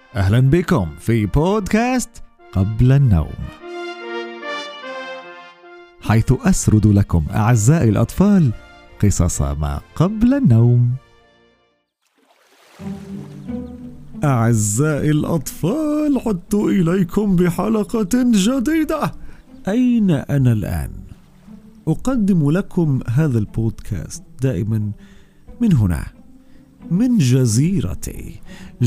أهلا بكم في بودكاست قبل النوم، حيث أسرد لكم أعزائي الأطفال قصص ما قبل النوم. أعزائي الأطفال، عدت إليكم بحلقة جديدة. أين أنا الآن؟ أقدم لكم هذا البودكاست دائما من هنا، من جزيرتي،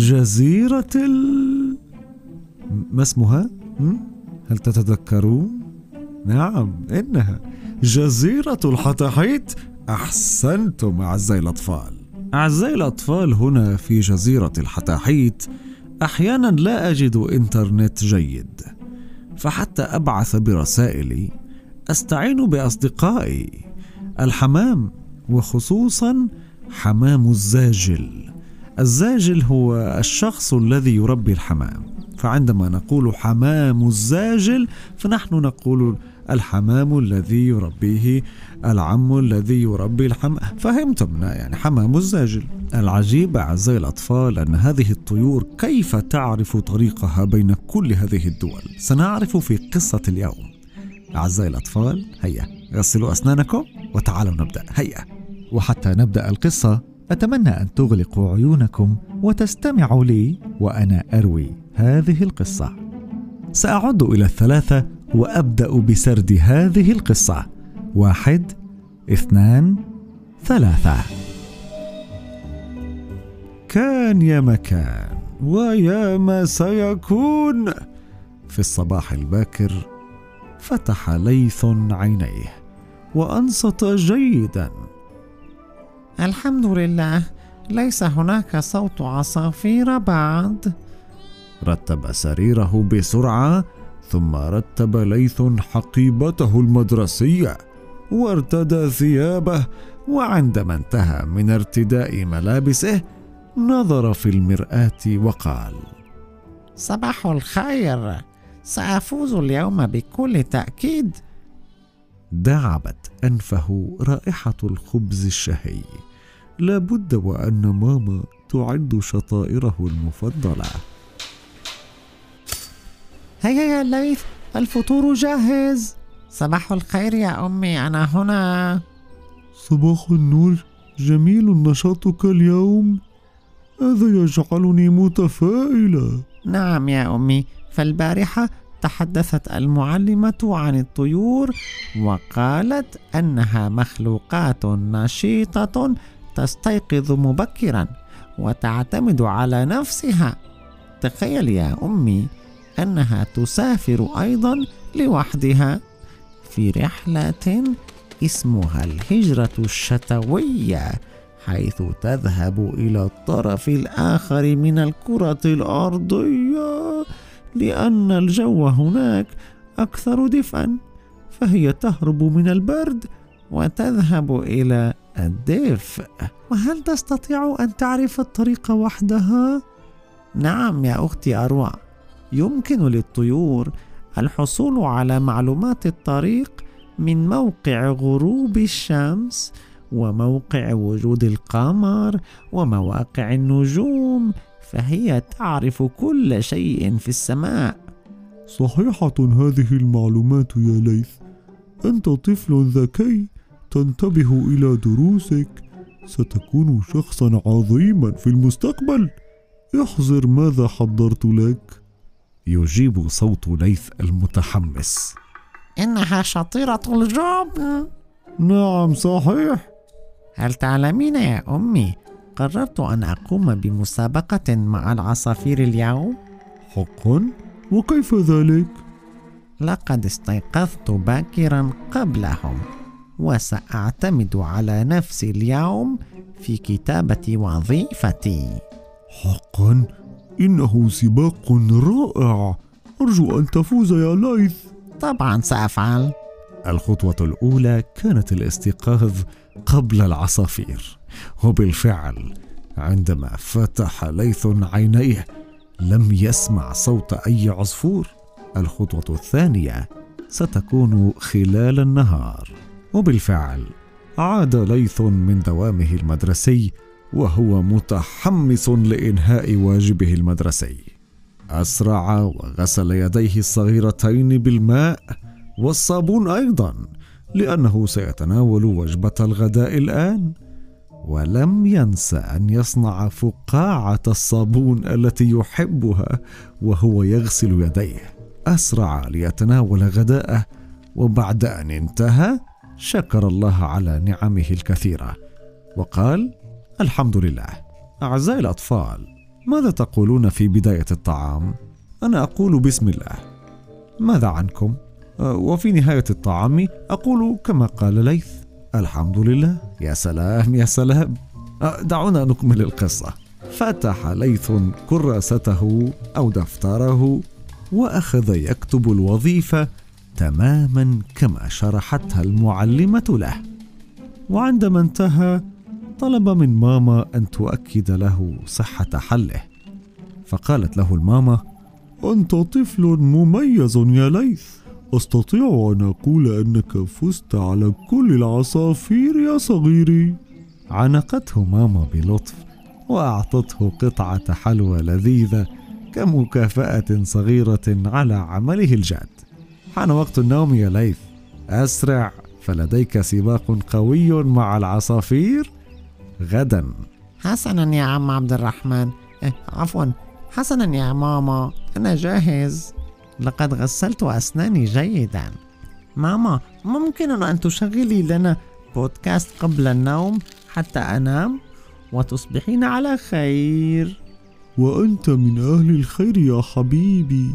ما اسمها؟ هل تتذكرون؟ نعم، إنها جزيرة الحتحيت. أحسنتم أعزائي الأطفال. أعزائي الأطفال، هنا في جزيرة الحتحيت أحيانا لا أجد إنترنت جيد، فحتى أبعث برسائلي أستعين بأصدقائي الحمام، وخصوصا حمام الزاجل. الزاجل هو الشخص الذي يربي الحمام، فعندما نقول حمام الزاجل فنحن نقول الحمام الذي يربيه العم الذي يربي الحمام. فهمتمنا؟ يعني حمام الزاجل. العجيب أعزائي الأطفال أن هذه الطيور كيف تعرف طريقها بين كل هذه الدول. سنعرف في قصة اليوم. أعزائي الأطفال، هيا غسلوا أسنانكم وتعالوا نبدأ. هيا. وحتى نبدأ القصة أتمنى أن تغلقوا عيونكم وتستمعوا لي وأنا أروي هذه القصة. سأعد إلى 3 وأبدأ بسرد هذه القصة. 1 2 3. كان يا مكان ويا ما سيكون. في الصباح الباكر فتح ليث عينيه وأنصت جيدا. الحمد لله، ليس هناك صوت عصافير بعد. رتب سريره بسرعة، ثم رتب ليث حقيبته المدرسية وارتدى ثيابه، وعندما انتهى من ارتداء ملابسه نظر في المرآة وقال: صباح الخير، سأفوز اليوم بكل تأكيد. دعبت أنفه رائحة الخبز الشهي. لابد وأن ماما تعد شطائره المفضلة. هيا يا ليث، الفطور جاهز. صباح الخير يا أمي، أنا هنا. صباح النور، جميل نشاطك اليوم، هذا يجعلني متفائلة. نعم يا أمي، فالبارحة تحدثت المعلمة عن الطيور وقالت أنها مخلوقات نشيطة تستيقظ مبكرا وتعتمد على نفسها. تخيل يا أمي أنها تسافر أيضا لوحدها في رحلة اسمها الهجرة الشتوية، حيث تذهب إلى الطرف الآخر من الكرة الأرضية، لأن الجو هناك أكثر دفئا، فهي تهرب من البرد وتذهب إلى الدفء. وهل تستطيع أن تعرف الطريق وحدها؟ نعم يا أختي أروى، يمكن للطيور الحصول على معلومات الطريق من موقع غروب الشمس وموقع وجود القمر ومواقع النجوم، فهي تعرف كل شيء في السماء. صحيحة هذه المعلومات يا ليث، أنت طفل ذكي، تنتبه إلى دروسك، ستكون شخصا عظيما في المستقبل. احذر ماذا حضرت لك. يجيب صوت ليث المتحمس: إنها شطيرة الجبن. نعم صحيح. هل تعلمين يا أمي، قررت أن أقوم بمسابقة مع العصافير اليوم. حقا؟ وكيف ذلك؟ لقد استيقظت باكرا قبلهم، وسأعتمد على نفسي اليوم في كتابة وظيفتي. حقا؟ إنه سباق رائع، أرجو أن تفوز يا ليث. طبعا سأفعل. الخطوة الأولى كانت الاستيقاظ قبل العصافير، وبالفعل عندما فتح ليث عينيه لم يسمع صوت أي عصفور. الخطوة الثانية ستكون خلال النهار، وبالفعل عاد ليث من دوامه المدرسي وهو متحمس لإنهاء واجبه المدرسي. أسرع وغسل يديه الصغيرتين بالماء والصابون أيضا، لأنه سيتناول وجبة الغداء الآن. ولم ينس أن يصنع فقاعة الصابون التي يحبها وهو يغسل يديه. أسرع ليتناول غداءه، وبعد أن انتهى شكر الله على نعمه الكثيرة وقال: الحمد لله. أعزائي الأطفال، ماذا تقولون في بداية الطعام؟ أنا أقول بسم الله. ماذا عنكم؟ وفي نهاية الطعام أقول كما قال ليث: الحمد لله. يا سلام يا سلام. دعونا نكمل القصة. فتح ليث كراسته أو دفتره وأخذ يكتب الوظيفة تماما كما شرحتها المعلمة له. وعندما انتهى طلب من ماما أن تؤكد له صحة حله، فقالت له الماما: أنت طفل مميز يا ليث، أستطيع أن أقول أنك فزت على كل العصافير يا صغيري. عنقته ماما بلطف وأعطته قطعة حلوى لذيذة كمكافأة صغيرة على عمله الجاد. حان وقت النوم يا ليث، أسرع فلديك سباق قوي مع العصافير غدا. حسنا يا عم عبد الرحمن، عفوا، حسنا يا ماما، أنا جاهز. لقد غسلت أسناني جيدا. ماما، ممكن أن تشغلي لنا بودكاست قبل النوم حتى أنام؟ وتصبحين على خير. وأنت من أهل الخير يا حبيبي.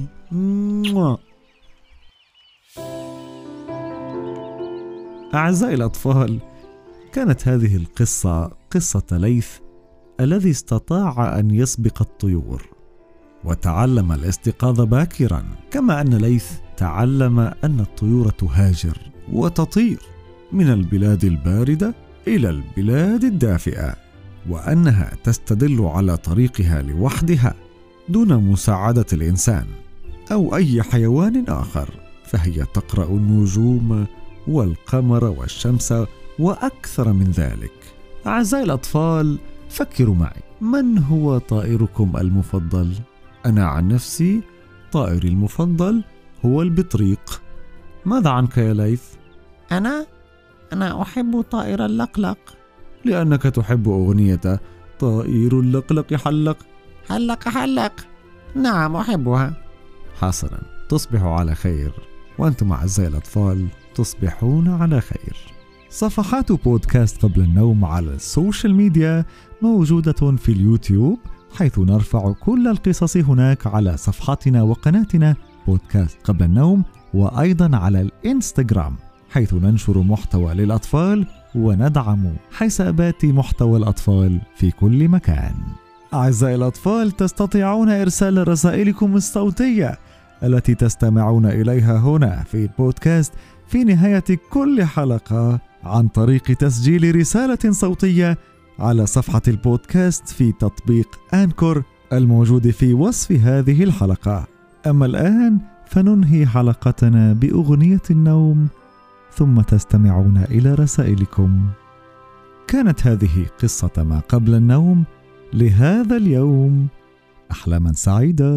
أعزائي الأطفال، كانت هذه القصة قصة ليث الذي استطاع أن يسبق الطيور وتعلم الاستيقاظ باكرا، كما أن ليث تعلم أن الطيور تهاجر وتطير من البلاد الباردة إلى البلاد الدافئة، وأنها تستدل على طريقها لوحدها دون مساعدة الإنسان أو أي حيوان آخر، فهي تقرأ النجوم والقمر والشمس وأكثر من ذلك. أعزائي الأطفال، فكروا معي، من هو طائركم المفضل؟ أنا عن نفسي طائري المفضل هو البطريق. ماذا عنك يا ليث؟ أنا أحب طائر اللقلق. لأنك تحب أغنية طائر اللقلق حلق حلق حلق. نعم، أحبها. حسنا، تصبح على خير، وأنتم أعزائي الأطفال تصبحون على خير. صفحات بودكاست قبل النوم على السوشيال ميديا موجودة في اليوتيوب، حيث نرفع كل القصص هناك على صفحتنا وقناتنا بودكاست قبل النوم، وأيضا على الإنستغرام، حيث ننشر محتوى للأطفال وندعم حسابات محتوى الأطفال في كل مكان. أعزائي الأطفال، تستطيعون إرسال رسائلكم الصوتية التي تستمعون إليها هنا في البودكاست في نهاية كل حلقة عن طريق تسجيل رسالة صوتية على صفحة البودكاست في تطبيق أنكور الموجود في وصف هذه الحلقة. أما الآن فننهي حلقتنا بأغنية النوم، ثم تستمعون إلى رسائلكم. كانت هذه قصة ما قبل النوم لهذا اليوم. أحلاما سعيدة.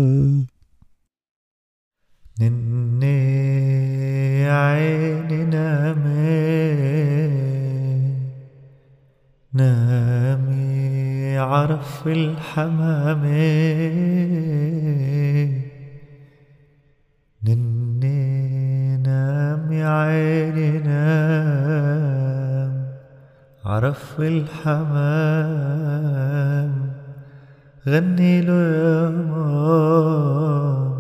نني عيني نامي عرف الحمام، نني نامي عيني نام عرف الحمام، غني له يا ماما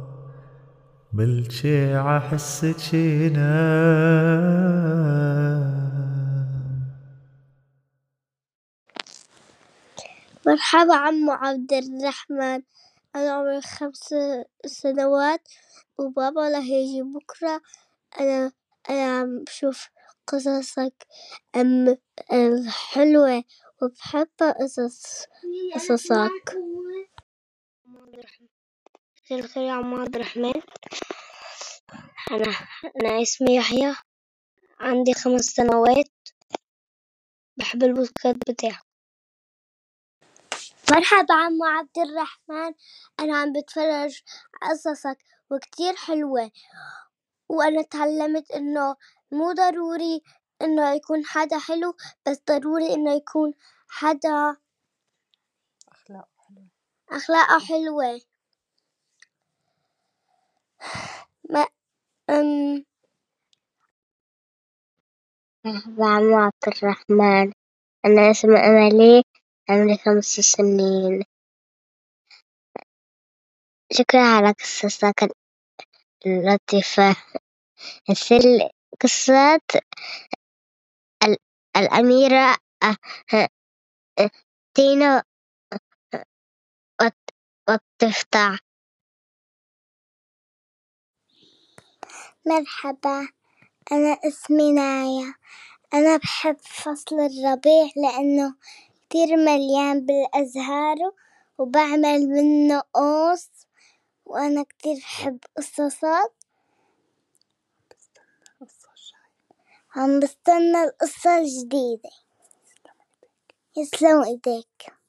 بلشي عحسك ينام. مرحبا عمو عبد الرحمن، أنا عمري 5 سنوات وبابا راح يجي بكرة. أنا عم بشوف قصصك حلوة وبحب قصصك. مساء الخير يا عمو عبد الرحمن، أنا اسمي يحيى، عندي 5 سنوات، بحب البودكاست بتاعك. مرحبا عمو عبد الرحمن، أنا عم بتفرج قصصك وكتير حلوة، وأنا تعلمت إنه مو ضروري إنه يكون حدا حلو، بس ضروري إنه يكون حدا أخلاقه حلوة. ما مرحبا عمو عبد الرحمن، أنا اسمي أملي، عمري 5 سنين. شكرا على قصصك اللطيفة، مثل قصة الأميرة تينا والضفدع. مرحبا، أنا اسمي نايا، أنا بحب فصل الربيع لأنه كتير مليان بالأزهار وبعمل منه قوس، وأنا كتير بحب قصصات. عم بستنى القصة الجديدة. يسلم إيديك.